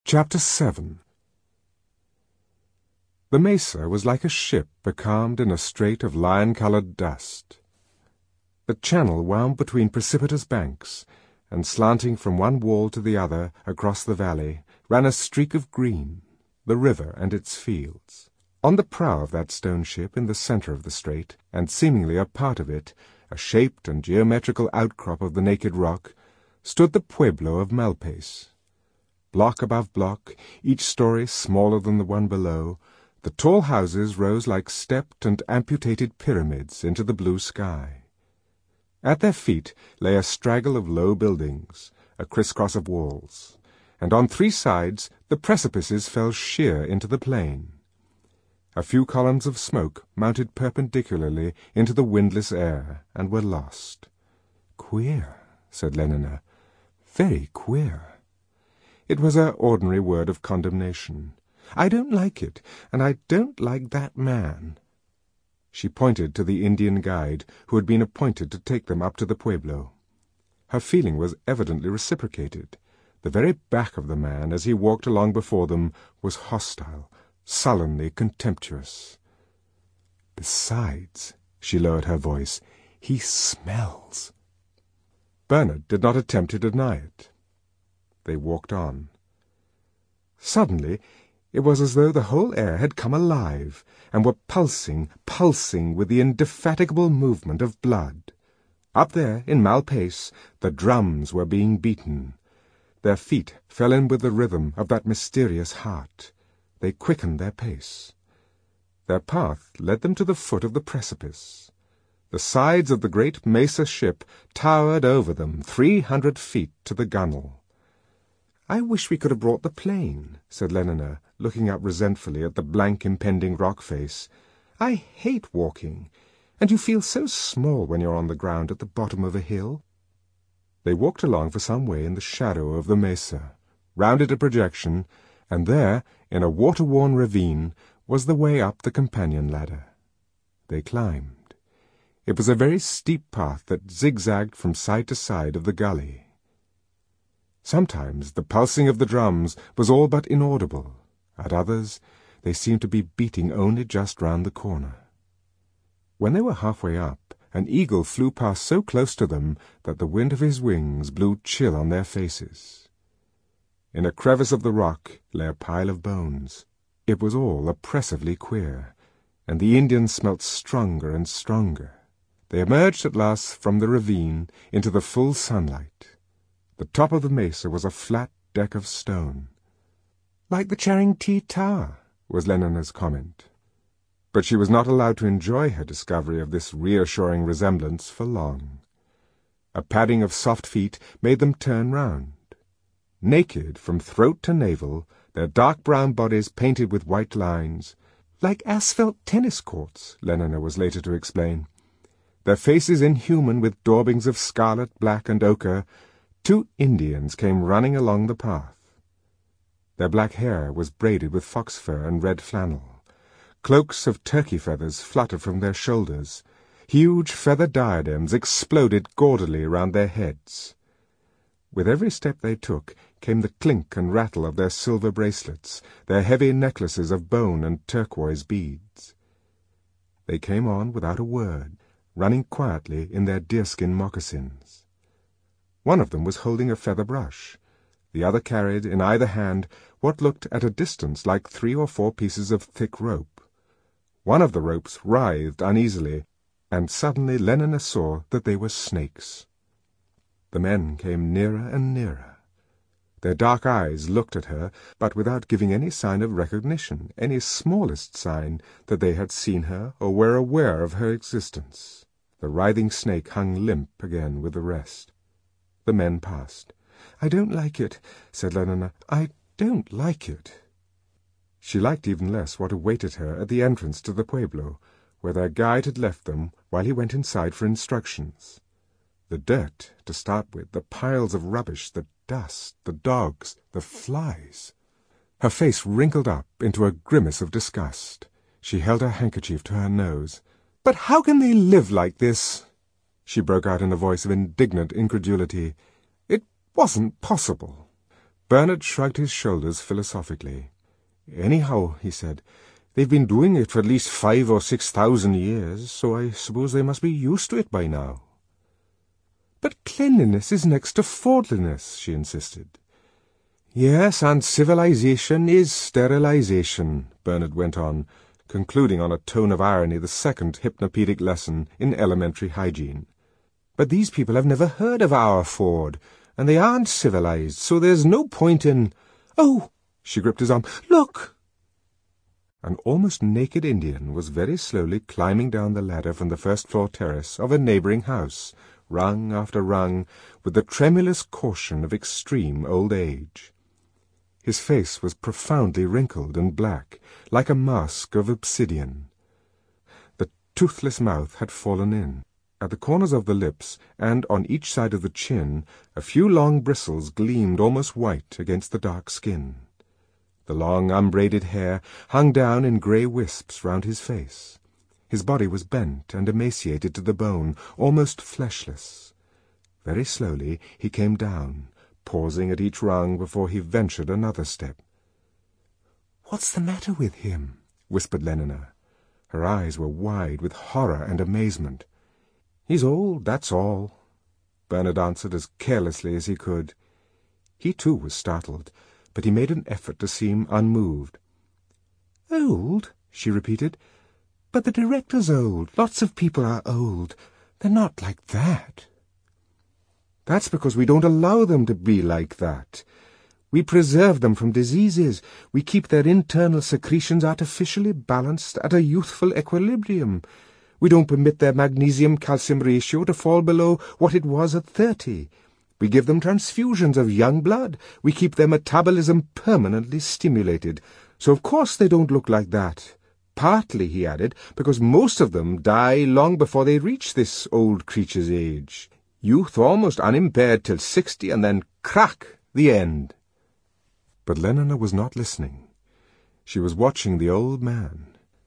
Chapter 7. The mesa was like a ship becalmed in a strait of lion-coloured dust. The channel wound between precipitous banks, and slanting from one wall to the other across the valley ran a streak of green, the river and its fields. On the prow of that stone ship in the centre of the strait, and seemingly a part of it, a shaped and geometrical outcrop of the naked rock, stood the pueblo of Malpais. Block above block, each story smaller than the one below, the tall houses rose like stepped and amputated pyramids into the blue sky. At their feet lay a straggle of low buildings, a crisscross of walls, and on three sides the precipices fell sheer into the plain. A few columns of smoke mounted perpendicularly into the windless air and were lost. "Queer," said Lenina. "Very queer." It was her ordinary word of condemnation. "I don't like it, and I don't like that man." She pointed to the Indian guide who had been appointed to take them up to the pueblo. Her feeling was evidently reciprocated. The very back of the man, as he walked along before them, was hostile, sullenly contemptuous. "Besides," she lowered her voice, "he smells." Bernard did not attempt to deny it. They walked on. Suddenly, it was as though the whole air had come alive, and were pulsing with the indefatigable movement of blood. Up there, in Malpais, the drums were being beaten. Their feet fell in with the rhythm of that mysterious heart. They quickened their pace. Their path led them to the foot of the precipice. The sides of the great mesa ship towered over them 300 feet to the gunwale. "I wish we could have brought the plane," said Lenina, looking up resentfully at the blank impending rock face. "I hate walking, and you feel so small when you're on the ground at the bottom of a hill." They walked along for some way in the shadow of the mesa, rounded a projection, and there, in a water-worn ravine, was the way up the companion ladder. They climbed. It was a very steep path that zigzagged from side to side of the gully. Sometimes the pulsing of the drums was all but inaudible. At others, they seemed to be beating only just round the corner. When they were halfway up, an eagle flew past so close to them that the wind of his wings blew chill on their faces. In a crevice of the rock lay a pile of bones. It was all oppressively queer, and the Indians smelt stronger and stronger. They emerged at last from the ravine into the full sunlight. The top of the mesa was a flat deck of stone. "Like the Charing T Tower," was Lenina's comment. But she was not allowed to enjoy her discovery of this reassuring resemblance for long. A padding of soft feet made them turn round. Naked from throat to navel, their dark brown bodies painted with white lines, "like asphalt tennis courts," Lenina was later to explain. Their faces inhuman with daubings of scarlet, black, and ochre, two Indians came running along the path. Their black hair was braided with fox fur and red flannel. Cloaks of turkey feathers fluttered from their shoulders. Huge feather diadems exploded gaudily round their heads. With every step they took came the clink and rattle of their silver bracelets, their heavy necklaces of bone and turquoise beads. They came on without a word, running quietly in their deerskin moccasins. One of them was holding a feather brush. The other carried in either hand what looked at a distance like 3 or 4 pieces of thick rope. One of the ropes writhed uneasily, and suddenly Lenina saw that they were snakes. The men came nearer and nearer. Their dark eyes looked at her, but without giving any sign of recognition, any smallest sign that they had seen her or were aware of her existence. The writhing snake hung limp again with the rest. The men passed. "I don't like it," said Lenina. "I don't like it." She liked even less what awaited her at the entrance to the pueblo, where their guide had left them while he went inside for instructions. The dirt, to start with, the piles of rubbish, the dust, the dogs, the flies. Her face wrinkled up into a grimace of disgust. She held her handkerchief to her nose. "But how can they live like this?" she broke out in a voice of indignant incredulity. "It wasn't possible." Bernard shrugged his shoulders philosophically. "Anyhow," he said, "they've been doing it for at least 5,000 or 6,000 years, so I suppose they must be used to it by now." "But cleanliness is next to forwardliness," she insisted. "Yes, and civilization is sterilization," Bernard went on, concluding on a tone of irony the second hypnopedic lesson in elementary hygiene. "But these people have never heard of our Ford, and they aren't civilized, so there's no point in—" "Oh!" She gripped his arm. "Look!" An almost naked Indian was very slowly climbing down the ladder from the first-floor terrace of a neighbouring house, rung after rung, with the tremulous caution of extreme old age. His face was profoundly wrinkled and black, like a mask of obsidian. The toothless mouth had fallen in. At the corners of the lips, and on each side of the chin, a few long bristles gleamed almost white against the dark skin. The long unbraided hair hung down in grey wisps round his face. His body was bent and emaciated to the bone, almost fleshless. Very slowly he came down, pausing at each rung before he ventured another step. "What's the matter with him?" whispered Lenina. Her eyes were wide with horror and amazement. "He's old, that's all," Bernard answered as carelessly as he could. He too was startled, but he made an effort to seem unmoved. "Old?" she repeated. "But the director's old. Lots of people are old. They're not like that." "That's because we don't allow them to be like that. We preserve them from diseases. We keep their internal secretions artificially balanced at a youthful equilibrium. We don't permit their magnesium-calcium ratio to fall below what it was at 30. We give them transfusions of young blood. We keep their metabolism permanently stimulated. So of course they don't look like that. Partly," he added, "because most of them die long before they reach this old creature's age. Youth almost unimpaired till 60, and then crack, the end." But Lenina was not listening. She was watching the old man.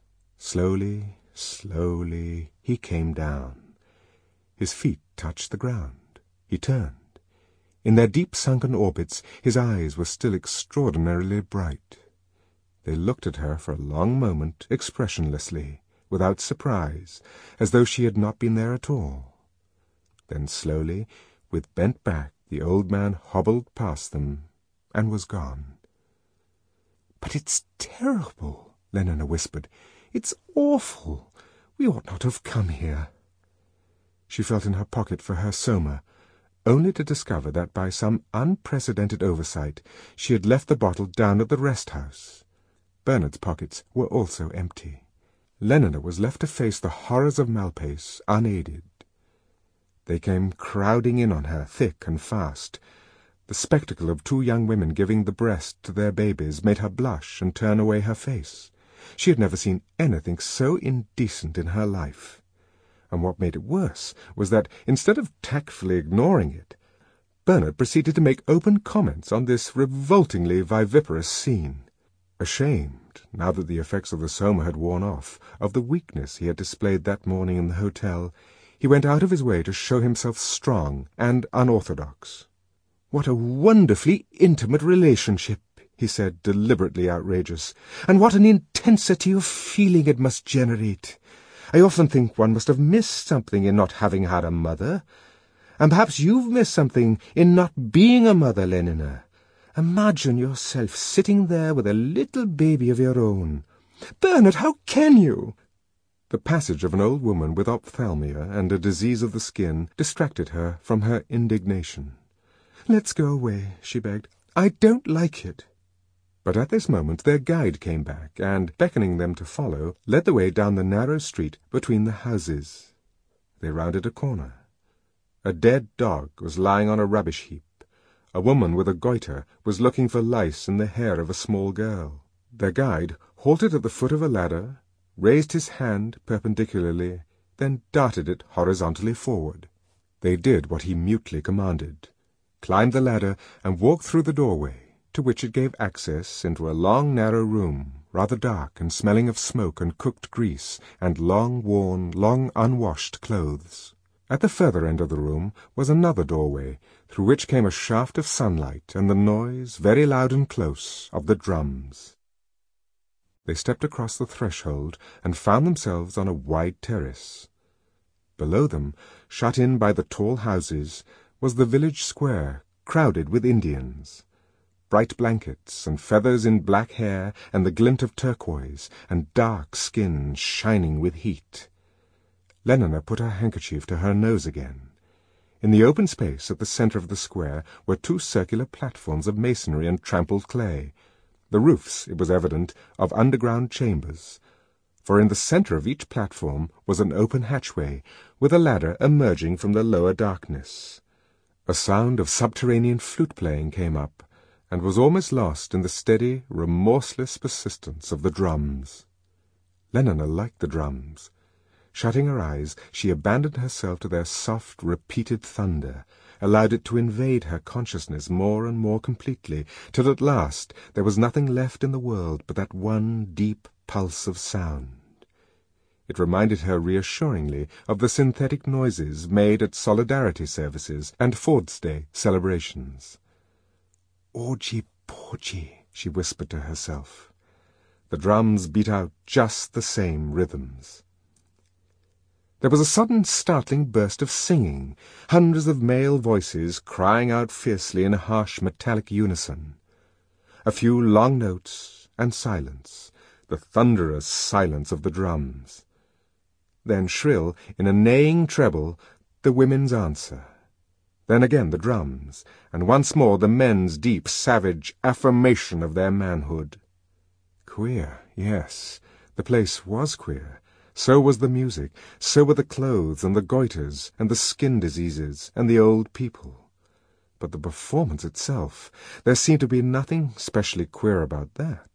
Slowly, slowly, he came down. His feet touched the ground. He turned. In their deep sunken orbits, his eyes were still extraordinarily bright. They looked at her for a long moment, expressionlessly, without surprise, as though she had not been there at all. Then slowly, with bent back, the old man hobbled past them and was gone. "But it's terrible," Lenina whispered. "It's awful. We ought not to have come here." She felt in her pocket for her soma, only to discover that by some unprecedented oversight she had left the bottle down at the rest-house. Bernard's pockets were also empty. Lenina was left to face the horrors of Malpace unaided. They came crowding in on her, thick and fast. The spectacle of two young women giving the breast to their babies made her blush and turn away her face. She had never seen anything so indecent in her life. And what made it worse was that, instead of tactfully ignoring it, Bernard proceeded to make open comments on this revoltingly viviparous scene. Ashamed, now that the effects of the soma had worn off, of the weakness he had displayed that morning in the hotel, he went out of his way to show himself strong and unorthodox. "What a wonderfully intimate relationship," he said, deliberately outrageous, "and what an intensity of feeling it must generate. I often think one must have missed something in not having had a mother. And perhaps you've missed something in not being a mother, Lenina. Imagine yourself sitting there with a little baby of your own. Bernard, how can you?" The passage of an old woman with ophthalmia and a disease of the skin distracted her from her indignation. "Let's go away," she begged. "I don't like it." But at this moment their guide came back, and, beckoning them to follow, led the way down the narrow street between the houses. They rounded a corner. A dead dog was lying on a rubbish heap. A woman with a goiter was looking for lice in the hair of a small girl. Their guide halted at the foot of a ladder, raised his hand perpendicularly, then darted it horizontally forward. They did what he mutely commanded, climbed the ladder, and walked through the doorway, to which it gave access into a long narrow room, rather dark and smelling of smoke and cooked grease, and long worn, long unwashed clothes. At the further end of the room was another doorway, through which came a shaft of sunlight and the noise, very loud and close, of the drums. They stepped across the threshold and found themselves on a wide terrace. Below them, shut in by the tall houses, was the village square, crowded with Indians. Bright blankets, and feathers in black hair, and the glint of turquoise, and dark skins shining with heat. Leonora put her handkerchief to her nose again. In the open space at the centre of the square were two circular platforms of masonry and trampled clay, the roofs, it was evident, of underground chambers, for in the centre of each platform was an open hatchway, with a ladder emerging from the lower darkness. A sound of subterranean flute-playing came up, and was almost lost in the steady, remorseless persistence of the drums. Leonora liked the drums. Shutting her eyes, she abandoned herself to their soft, repeated thunder, allowed it to invade her consciousness more and more completely, till at last there was nothing left in the world but that one deep pulse of sound. It reminded her reassuringly of the synthetic noises made at solidarity services and Ford's Day celebrations. "Orgy porgy," she whispered to herself. The drums beat out just the same rhythms. There was a sudden startling burst of singing, hundreds of male voices crying out fiercely in a harsh metallic unison. A few long notes and silence, the thunderous silence of the drums. Then shrill, in a neighing treble, the women's answer. Then again the drums, and once more the men's deep, savage affirmation of their manhood. Queer, yes, the place was queer. So was the music, so were the clothes and the goiters and the skin diseases and the old people. But the performance itself, there seemed to be nothing specially queer about that.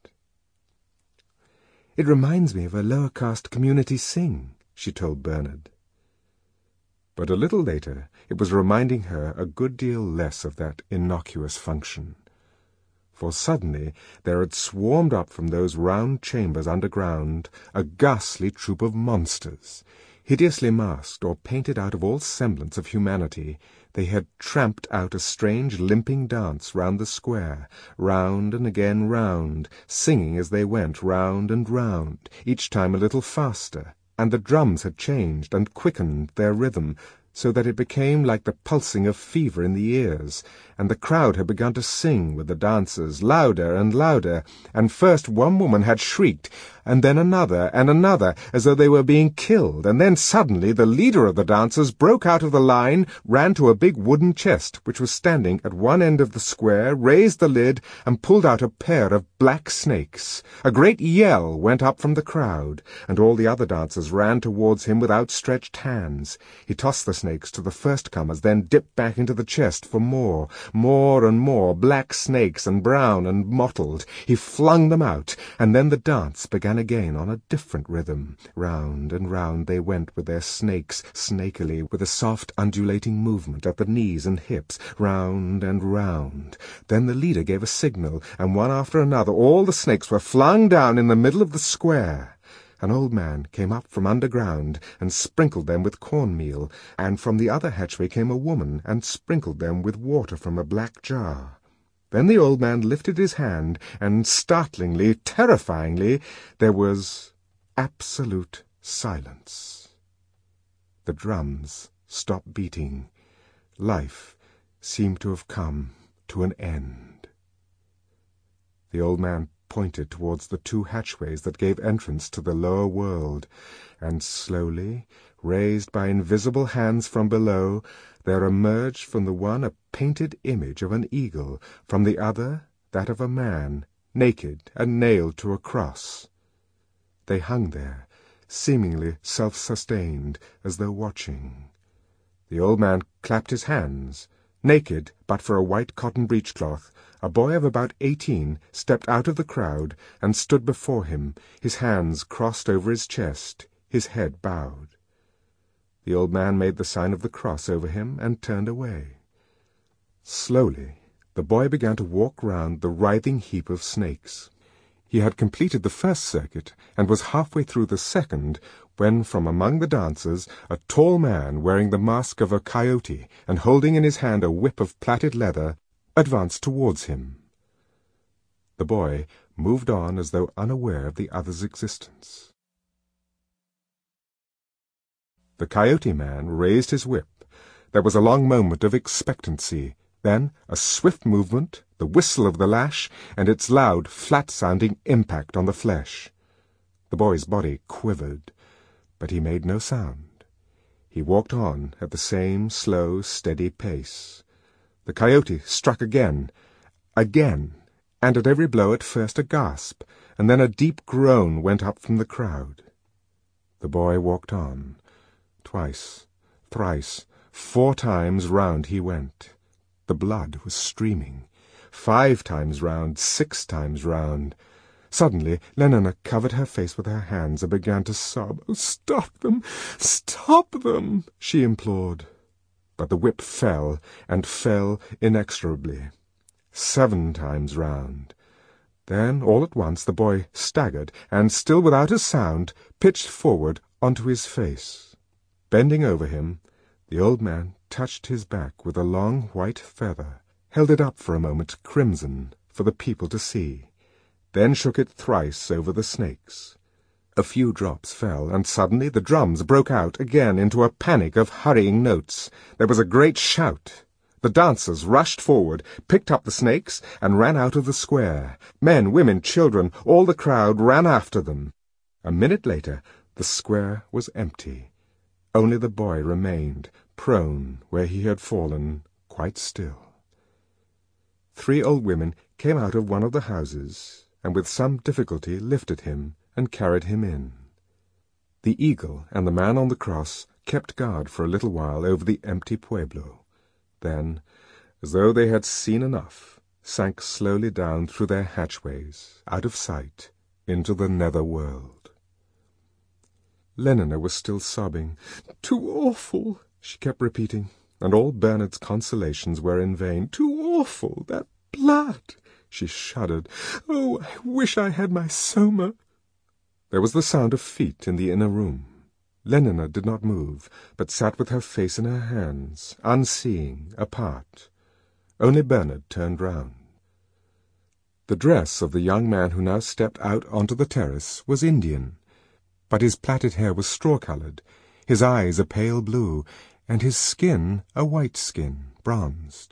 "It reminds me of a lower caste community sing," she told Bernard. But a little later it was reminding her a good deal less of that innocuous function. For suddenly there had swarmed up from those round chambers underground a ghastly troop of monsters. Hideously masked or painted out of all semblance of humanity, they had tramped out a strange limping dance round the square, round and again round, singing as they went round and round, each time a little faster, and the drums had changed and quickened their rhythm, so that it became like the pulsing of fever in the ears, and the crowd had begun to sing with the dancers, louder and louder, and first one woman had shrieked, and then another, as though they were being killed, and then suddenly the leader of the dancers broke out of the line, ran to a big wooden chest which was standing at one end of the square, raised the lid, and pulled out a pair of black snakes. A great yell went up from the crowd, and all the other dancers ran towards him with outstretched hands. He tossed the snakes to the first comers, then dipped back into the chest for more and more black snakes, and brown and mottled. He flung them out, and then the dance began again on a different rhythm. Round and round they went with their snakes, snakily, with a soft undulating movement at the knees and hips, round and round. Then the leader gave a signal, and one after another all the snakes were flung down in the middle of the square. An old man came up from underground and sprinkled them with cornmeal, and from the other hatchway came a woman and sprinkled them with water from a black jar. Then the old man lifted his hand, and startlingly, terrifyingly, there was absolute silence. The drums stopped beating. Life seemed to have come to an end. The old man pointed towards the two hatchways that gave entrance to the lower world, and slowly, raised by invisible hands from below, there emerged from the one a painted image of an eagle, from the other that of a man, naked and nailed to a cross. They hung there, seemingly self-sustained, as though watching. The old man clapped his hands. Naked, but for a white cotton breechcloth, a boy of about 18 stepped out of the crowd and stood before him, his hands crossed over his chest, his head bowed. The old man made the sign of the cross over him and turned away. Slowly, the boy began to walk round the writhing heap of snakes. He had completed the first circuit and was halfway through the second when from among the dancers a tall man wearing the mask of a coyote and holding in his hand a whip of plaited leather advanced towards him. The boy moved on as though unaware of the other's existence. The coyote man raised his whip. There was a long moment of expectancy, then a swift movement, the whistle of the lash, and its loud, flat-sounding impact on the flesh. The boy's body quivered, but he made no sound. He walked on at the same slow, steady pace. The coyote struck again, and at every blow at first a gasp, and then a deep groan went up from the crowd. The boy walked on. Twice, thrice, 4 times round he went. The blood was streaming. 5 times round, 6 times round. Suddenly Lenina covered her face with her hands and began to sob. "Oh, stop them! Stop them!" she implored. But the whip fell, and fell inexorably. 7 times round. Then, all at once, the boy staggered, and, still without a sound, pitched forward onto his face. Bending over him, the old man touched his back with a long white feather, held it up for a moment crimson for the people to see, then shook it thrice over the snakes. A few drops fell, and suddenly the drums broke out again into a panic of hurrying notes. There was a great shout. The dancers rushed forward, picked up the snakes, and ran out of the square. Men, women, children, all the crowd ran after them. A minute later, the square was empty. Only the boy remained, prone where he had fallen, quite still. 3 old women came out of one of the houses, and with some difficulty lifted him and carried him in. The eagle and the man on the cross kept guard for a little while over the empty pueblo. Then, as though they had seen enough, sank slowly down through their hatchways, out of sight, into the nether world. Lenina was still sobbing. "Too awful," she kept repeating, and all Bernard's consolations were in vain. "Too awful, that blood!" She shuddered. "Oh, I wish I had my Soma." There was the sound of feet in the inner room. Lenina did not move, but sat with her face in her hands, unseeing, apart. Only Bernard turned round. The dress of the young man who now stepped out onto the terrace was Indian, but his plaited hair was straw-coloured, his eyes a pale blue, and his skin a white skin, bronzed.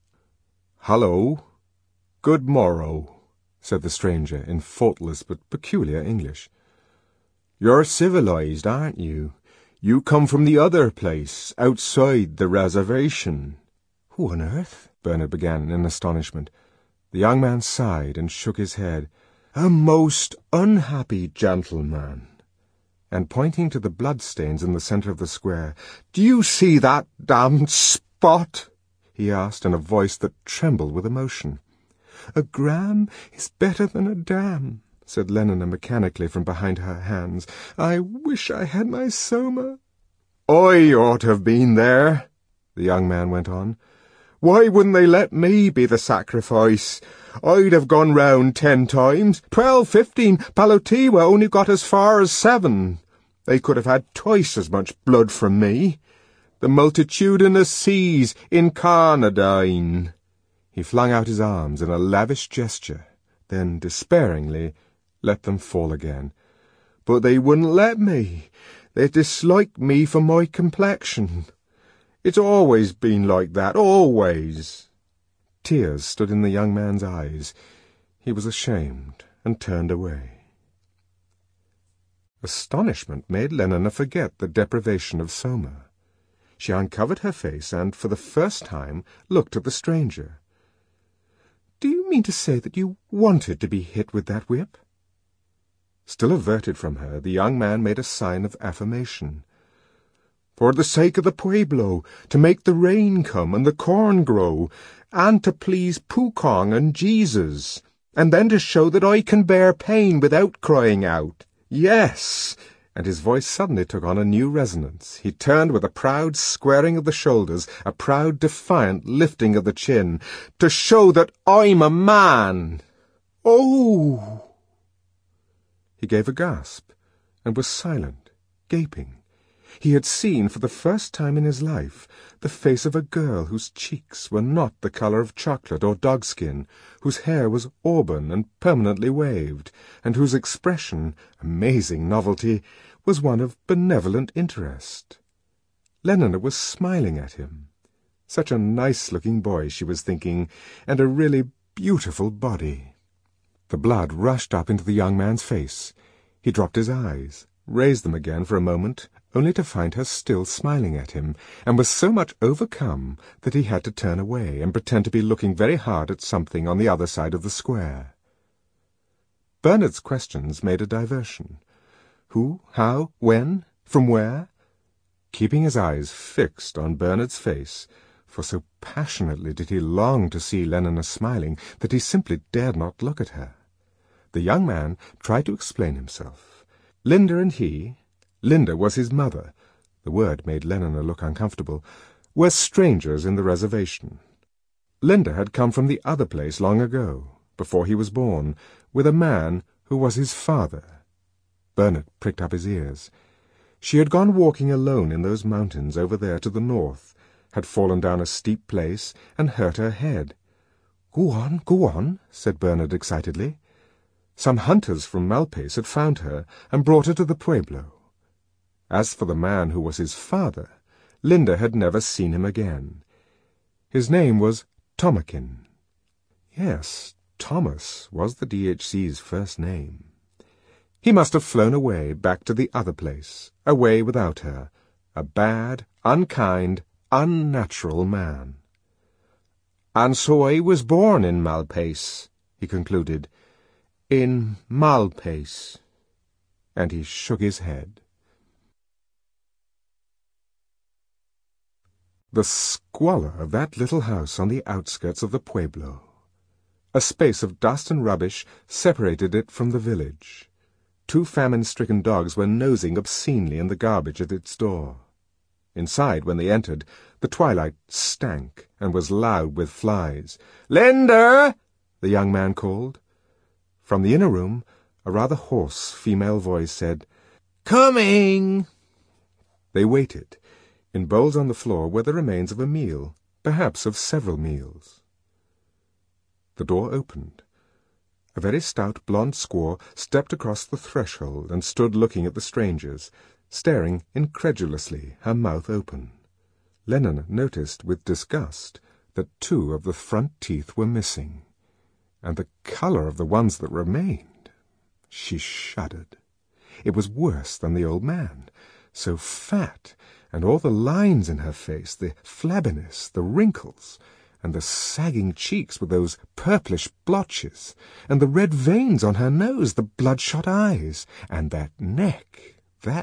"Hallo! Good morrow," said the stranger in faultless but peculiar English. "You're civilized, aren't you? You come from the other place, outside the reservation." "Who on earth?" Bernard began in astonishment. The young man sighed and shook his head. "A most unhappy gentleman." And pointing to the bloodstains in the centre of the square, "Do you see that damned spot?" he asked in a voice that trembled with emotion. "A gram is better than a dam," said Lenina mechanically from behind her hands. "I wish I had my Soma." "I ought to have been there," the young man went on. "Why wouldn't they let me be the sacrifice? I'd have gone round 10 times. 12, 15, Palotiwa only got as far as 7. They could have had twice as much blood from me. The multitudinous seas incarnadine." He flung out his arms in a lavish gesture, then, despairingly, let them fall again. "But they wouldn't let me. They dislike me for my complexion. It's always been like that, always." Tears stood in the young man's eyes. He was ashamed and turned away. Astonishment made Lenina forget the deprivation of Soma. She uncovered her face and, for the first time, looked at the stranger. "Do you mean to say that you wanted to be hit with that whip?" Still averted from her, the young man made a sign of affirmation. "For the sake of the pueblo, to make the rain come and the corn grow, and to please Pukong and Jesus, and then to show that I can bear pain without crying out. Yes!" And his voice suddenly took on a new resonance. He turned with a proud squaring of the shoulders, a proud defiant lifting of the chin. "To show that I'm a man!" "Oh!" He gave a gasp, and was silent, gaping. He had seen, for the first time in his life, the face of a girl whose cheeks were not the colour of chocolate or dogskin, whose hair was auburn and permanently waved, and whose expression, amazing novelty, was one of benevolent interest. Lenina was smiling at him. Such a nice-looking boy, she was thinking, and a really beautiful body. The blood rushed up into the young man's face. He dropped his eyes, raised them again for a moment, only to find her still smiling at him, and was so much overcome that he had to turn away and pretend to be looking very hard at something on the other side of the square. Bernard's questions made a diversion. Who? How? When? From where? Keeping his eyes fixed on Bernard's face, for so passionately did he long to see Lenina smiling that he simply dared not look at her. The young man tried to explain himself. Linda and he, Linda was his mother, the word made Lenina look uncomfortable, were strangers in the reservation. Linda had come from the other place long ago, before he was born, with a man who was his father. Bernard pricked up his ears. She had gone walking alone in those mountains over there to the north, had fallen down a steep place, and hurt her head. Go on, said Bernard excitedly. Some hunters from Malpais had found her and brought her to the pueblo. As for the man who was his father, Linda had never seen him again. His name was Tomakin. Yes, Thomas was the DHC's first name. He must have flown away back to the other place, away without her, a bad, unkind, unnatural man. "And so I was born in Malpais," he concluded. "In Malpais." And he shook his head. The squalor of that little house on the outskirts of the pueblo. A space of dust and rubbish separated it from the village. 2 famine-stricken dogs were nosing obscenely in the garbage at its door. Inside, when they entered, the twilight stank and was loud with flies. "Linda!" the young man called. From the inner room, a rather hoarse female voice said, "Coming!" They waited. In bowls on the floor were the remains of a meal, perhaps of several meals. The door opened. A very stout blonde squaw stepped across the threshold and stood looking at the strangers, staring incredulously, her mouth open. Lenina noticed with disgust that 2 of the front teeth were missing, and the colour of the ones that remained. She shuddered. It was worse than the old man, so fat, and all the lines in her face, the flabbiness, the wrinkles, and the sagging cheeks with those purplish blotches, and the red veins on her nose, the bloodshot eyes, and that neck,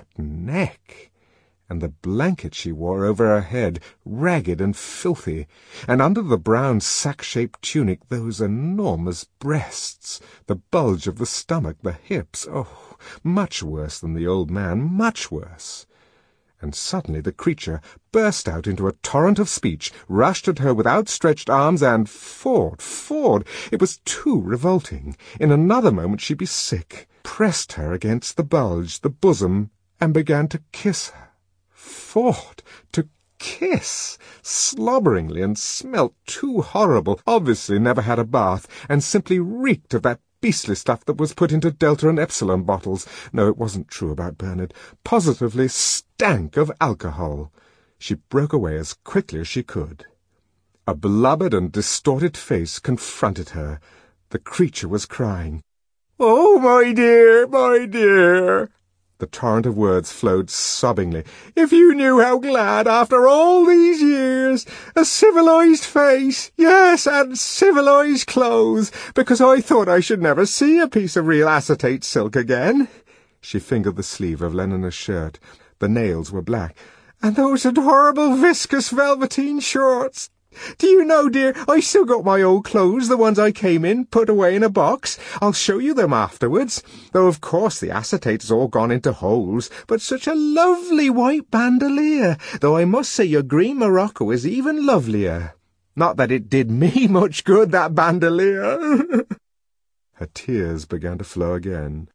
and the blanket she wore over her head, ragged and filthy, and under the brown sack-shaped tunic those enormous breasts, the bulge of the stomach, the hips, oh, much worse than the old man, much worse. And suddenly the creature burst out into a torrent of speech, rushed at her with outstretched arms, and Ford! It was too revolting. In another moment she'd be sick, pressed her against the bulge, the bosom, and began to kiss her. Ford! To kiss! Slobberingly, and smelt too horrible, obviously never had a bath, and simply reeked of that beastly stuff that was put into Delta and Epsilon bottles. No, it wasn't true about Bernard. Positively stank of alcohol. She broke away as quickly as she could. A blubbered and distorted face confronted her. The creature was crying. "Oh, my dear, my dear!" The torrent of words flowed sobbingly. "If you knew how glad, after all these years, a civilized face, yes, and civilized clothes, because I thought I should never see a piece of real acetate silk again." She fingered the sleeve of Lenina's shirt. The nails were black. "And those adorable viscous velveteen shorts. Do you know, dear, I still got my old clothes, the ones I came in, put away in a box. I'll show you them afterwards. Though, of course, the acetate has all gone into holes, but such a lovely white bandolier, though I must say your green Morocco is even lovelier. Not that it did me much good, that bandolier." Her tears began to flow again.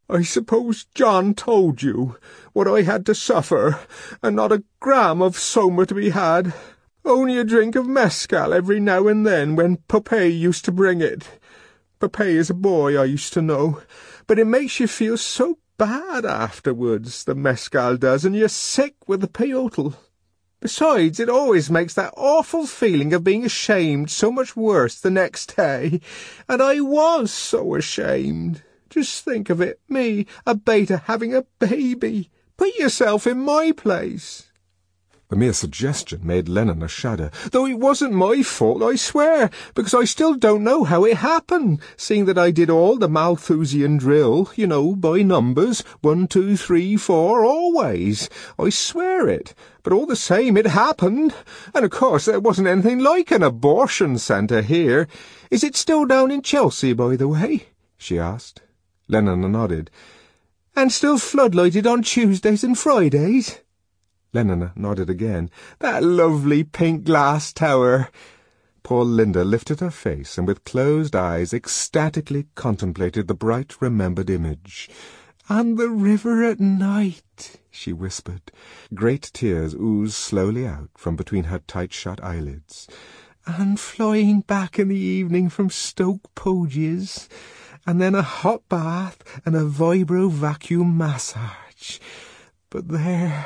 I suppose John told you what I had to suffer, and not a gram of soma to be had. Only a drink of mescal every now and then when Popeye used to bring it. Popeye is a boy I used to know, but it makes you feel so bad afterwards, the mescal does, and you're sick with the peyote. Besides, it always makes that awful feeling of being ashamed so much worse the next day, and I was so ashamed. Just think of it, me, a beta, having a baby. Put yourself in my place. The mere suggestion made Lennon a shudder. Though it wasn't my fault, I swear, because I still don't know how it happened, seeing that I did all the Malthusian drill, by numbers, 1, 2, 3, 4, always. I swear it. But all the same, it happened. And of course there wasn't anything like an abortion centre here. Is it still down in Chelsea, by the way? She asked. Lennon nodded. And still floodlighted on Tuesdays and Fridays? Lennon nodded again. That lovely pink glass tower. Poor Linda lifted her face and with closed eyes ecstatically contemplated the bright remembered image. And the river at night, she whispered. Great tears oozed slowly out from between her tight-shut eyelids. And flying back in the evening from Stoke Poges, and then a hot bath and a vibro-vacuum massage. But there...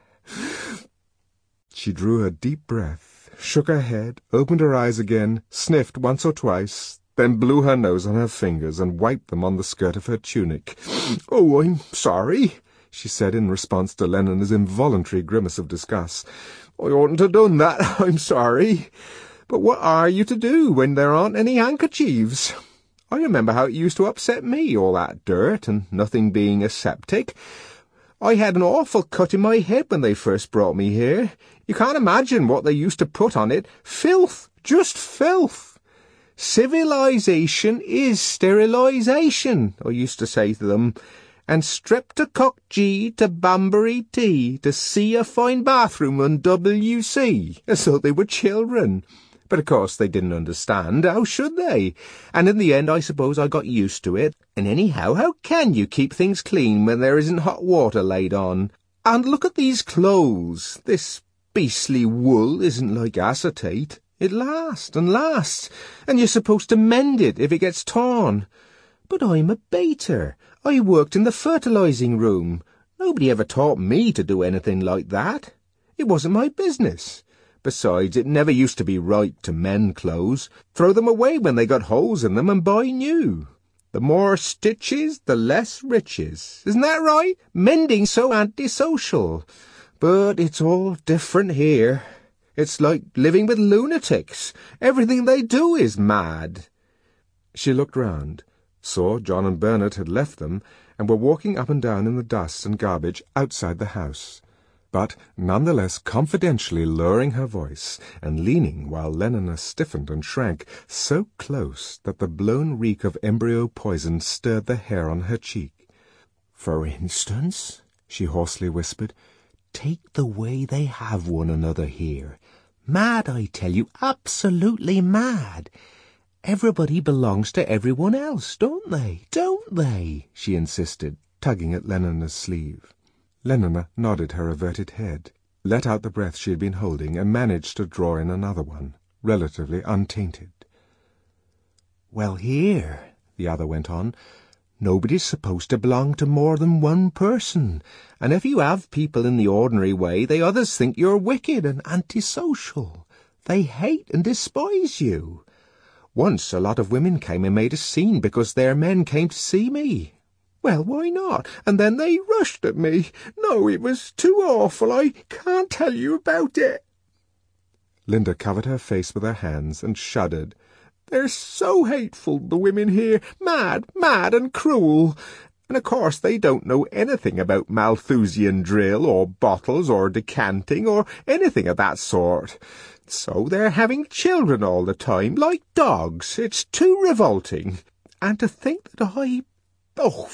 She drew a deep breath, shook her head, opened her eyes again, sniffed once or twice, then blew her nose on her fingers and wiped them on the skirt of her tunic. "Oh, I'm sorry," she said in response to Lennon's involuntary grimace of disgust. "I oughtn't to have done that, I'm sorry. But what are you to do when there aren't any handkerchiefs? I remember how it used to upset me, all that dirt, and nothing being aseptic. I had an awful cut in my head when they first brought me here. You can't imagine what they used to put on it. Filth, just filth. Civilization is sterilization, I used to say to them, and streptococcus G to Banbury T to see a fine bathroom on WC, as though they were children. But of course they didn't understand, how should they? And in the end I suppose I got used to it. And anyhow, how can you keep things clean when there isn't hot water laid on? And look at these clothes. This beastly wool isn't like acetate. It lasts and lasts, and you're supposed to mend it if it gets torn. But I'm a baiter. I worked in the fertilizing room. Nobody ever taught me to do anything like that. It wasn't my business. Besides, it never used to be right to mend clothes. Throw them away when they got holes in them and buy new. The more stitches, the less riches. Isn't that right? Mending's so antisocial. But it's all different here. It's like living with lunatics. Everything they do is mad." She looked round, saw John and Bernard had left them, and were walking up and down in the dust and garbage outside the house, but nonetheless confidentially lowering her voice and leaning while Lenina stiffened and shrank so close that the blown reek of embryo poison stirred the hair on her cheek. "For instance," she hoarsely whispered, "take the way they have one another here. Mad, I tell you, absolutely mad. Everybody belongs to everyone else, don't they? Don't they?" she insisted, tugging at Lenina's sleeve. Lenina nodded her averted head, let out the breath she had been holding, and managed to draw in another one, relatively untainted. "Well, here," the other went on, "nobody's supposed to belong to more than one person, and if you have people in the ordinary way, they others think you're wicked and antisocial. They hate and despise you. Once a lot of women came and made a scene because their men came to see me. Well, why not? And then they rushed at me. No, it was too awful. I can't tell you about it." Linda covered her face with her hands and shuddered. "They're so hateful, the women here. Mad and cruel. And of course they don't know anything about Malthusian drill or bottles or decanting or anything of that sort. So they're having children all the time, like dogs. It's too revolting. And to think that Oh,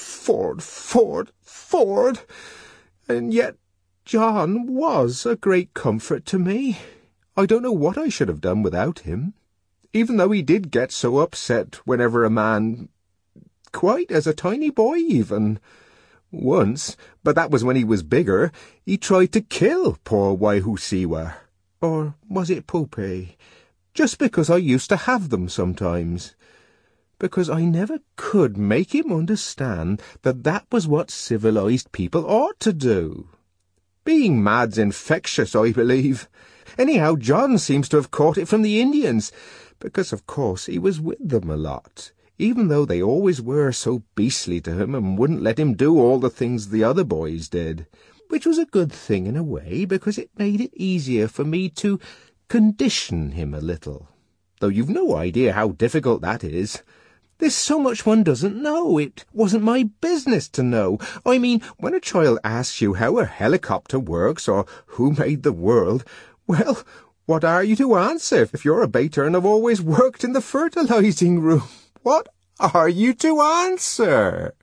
Ford! And yet John was a great comfort to me. I don't know what I should have done without him, even though he did get so upset whenever a man quite as a tiny boy even. Once, but that was when he was bigger, he tried to kill poor Waihusiwa. Or was it Poupée? Just because I used to have them sometimes. Because I never could make him understand that that was what civilized people ought to do. Being mad's infectious, I believe. Anyhow, John seems to have caught it from the Indians, because of course he was with them a lot, even though they always were so beastly to him and wouldn't let him do all the things the other boys did, which was a good thing in a way, because it made it easier for me to condition him a little, though you've no idea how difficult that is. There's so much one doesn't know. It wasn't my business to know. I mean, when a child asks you how a helicopter works or who made the world, well, what are you to answer if you're a baiter and have always worked in the fertilizing room? What are you to answer?